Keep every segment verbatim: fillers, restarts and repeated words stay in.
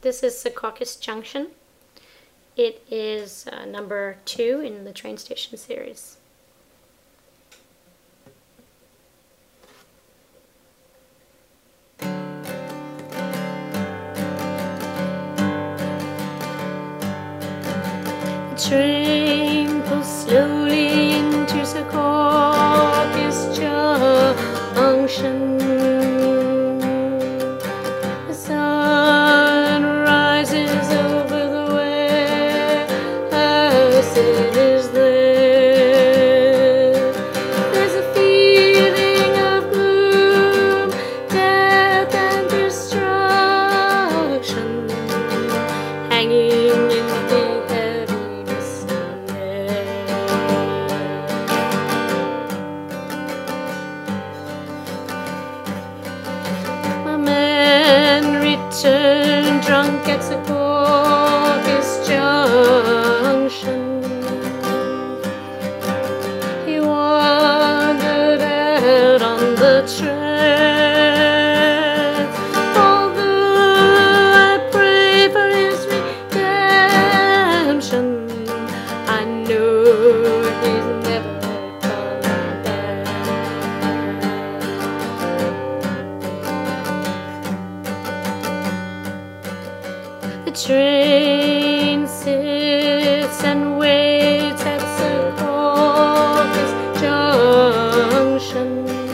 This is Secaucus Junction. It is uh, number two in the train station series. The train pulls slowly into Secaucus Junction. The sun rises over the west. It is there. There's a feeling of gloom, death and destruction hanging in the heavy misty air. My man returned drunk at Secaucus Junction. He wandered out on the tracks. Although I pray for his redemption, I know he's never coming back. The train sits and waits at Secaucus Junction.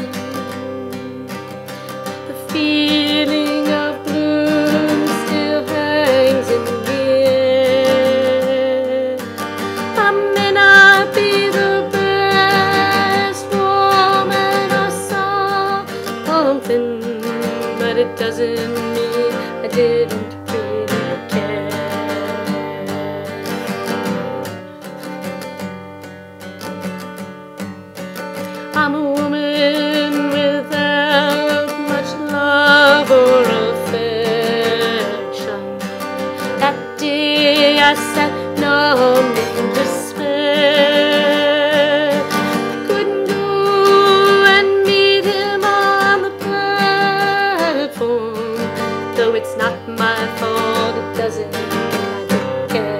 The feeling of gloom still hangs in the air. I may not be the best woman or something, but it doesn't mean I didn't really care. I'm a woman without much love or affection. That day I sat numb in despair. Couldn't go and meet him on the platform. Though it's not my fault, it doesn't mean I don't care.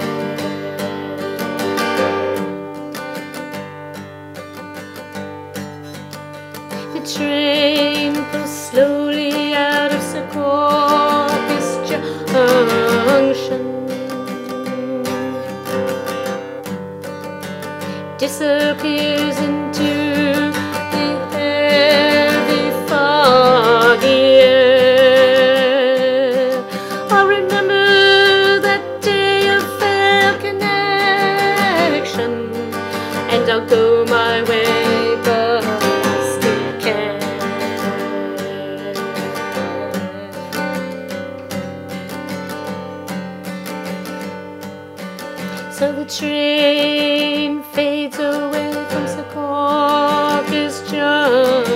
The train pulls slowly out of Secaucus Junction, disappears into the heavy foggy air. I remember that day of failed connection, and I'll go my way, but I still care. So the train fades away from Secaucus Junction.